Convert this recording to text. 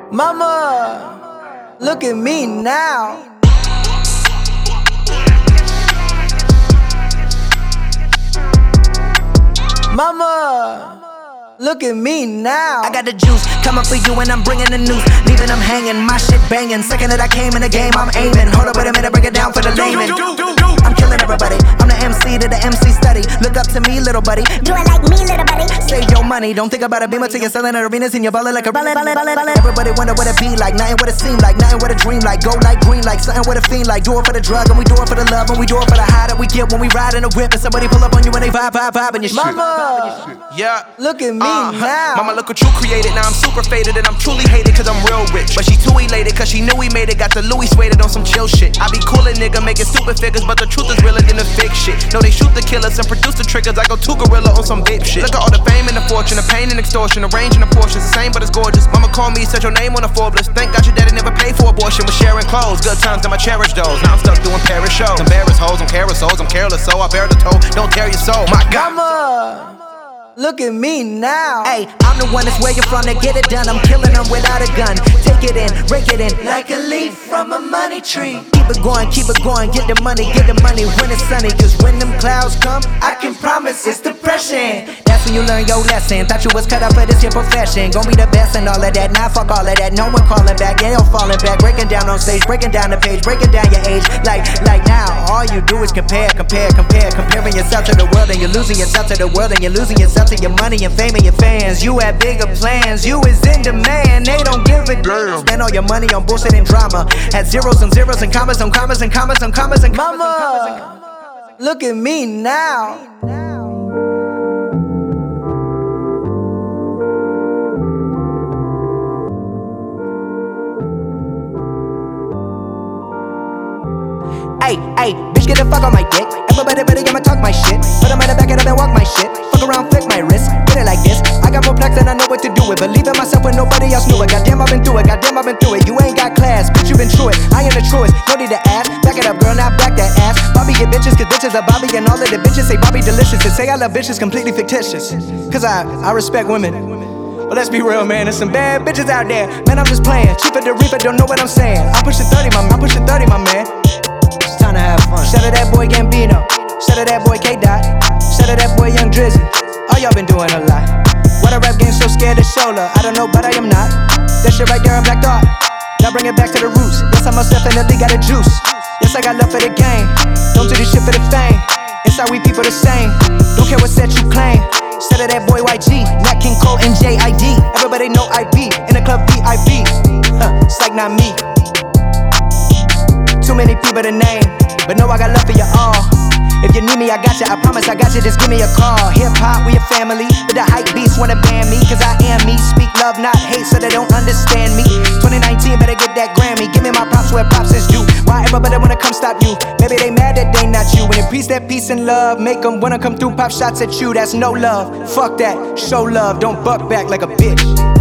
Mama, look at me now. Mama, look at me now. I got the juice, coming for you and I'm bringing the news. Leaving them hanging, my shit banging. Second that I came in the game, I'm aiming. Hold up, wait a minute, break it down for the layman. I'm killing everybody, I'm the MC to the MC study. Look up to me, little buddy. Do it like me, little buddy. Save your money, don't think about a beamer till you're selling at arenas and you're ballin' like a ballin'. Everybody wonder what it be like, nothing what it seem like, nothing what a dream like. Go like green like, something what a fiend like. Do it for the drug and we do it for the love and we do it for the high that we get when we ride in the whip and somebody pull up on you and they vibe and your shit. Mama, yeah, look at me now. Mama, look what you created. Now I'm super faded and I'm truly hated cause I'm real rich. But she too elated cause she knew we made it. Got the Louis suede on some chill shit. I be coolin' nigga making stupid figures, but the truth is realer than the fake shit. No, they shoot the killers and produce the triggers. I go too gorilla on some vape shit. Look at all the fame and the fortune, the pain and extortion, the range and the portions, the same but it's gorgeous. Mama called me, said your name on the Forbes list. Thank God your daddy never paid for abortion. Was sharing clothes, good times and I cherish those. Now I'm stuck doing Paris shows. Embarrassed hoes, I'm carousels, I'm careless so I bear the toe. Don't tear your soul, my God. Mama, look at me now. Hey, I'm the one that's where you're from to get it done. I'm killing them without a gun. Take it in, rake it in like a leaf from a money tree. Keep it going, get the money when it's sunny. Cause when them clouds come, I can promise it's depression. That's when you learn your lesson. Thought you was cut up for this your profession. Gon' be the best and all of that. Now fuck all of that. No one calling back, yeah, you're falling back. Breaking down on stage, breaking down the page, breaking down your age. Like now, all you do is compare. Comparing yourself to the world and you're losing yourself to the world and you're losing yourself to your money and fame and your fans. You had bigger plans, you is in demand. They don't give a damn. Spend all your money on bullshit and drama. Had zeros and zeros and commas and commas and commas and commas and commas. Mama, look at me now. Hey, bitch, get the fuck on my dick. Everybody better get my talk my shit. Put them in the back and walk my shit. Fuck around, flick my wrist. Get it like this. I got more plex and I know what to do with. Believe in myself when nobody else knew it. Goddamn, I've been through it. You ain't got class, bitch, you been through it. I am the truest, no need to ask. Back it up, girl, now back that ass. Bobby get bitches, cause bitches are Bobby. And all of the bitches say Bobby delicious. And say I love bitches completely fictitious. Cause I respect women. But let's be real, man, there's some bad bitches out there. Man, I'm just playing. Cheaper the reaper, don't know what I'm saying. I'm pushing 30, my man. It's time to have fun. Shout out that boy Gambino. Shout out that boy K-Dot. Shout out that boy Young Drizzy. All y'all been doing a lot. Why the rap game so scared to show love? I don't know, but I am not. That shit right there in Black Thought. Now bring it back to the roots. Yes, I most definitely got a juice. Yes, I got love for the game. Don't do this shit for the fame. Inside we people the same. Don't care what set you claim. Shout out that boy YG, Nat King Cole and JID. Everybody know I be in the club VIP. It's like not me. Too many people to name, but know I got love for you all. If you need me, I got you, I promise I got you, just give me a call. Hip-hop, we a family, but the hype beasts wanna ban me. Cause I am me, speak love, not hate, so they don't understand me. 2019, better get that Grammy, give me my props where props is due. Why everybody wanna come stop you? Maybe they mad that they not you. When it preach that peace and love, make them wanna come through, pop shots at you, that's no love. Fuck that, show love, don't buck back like a bitch.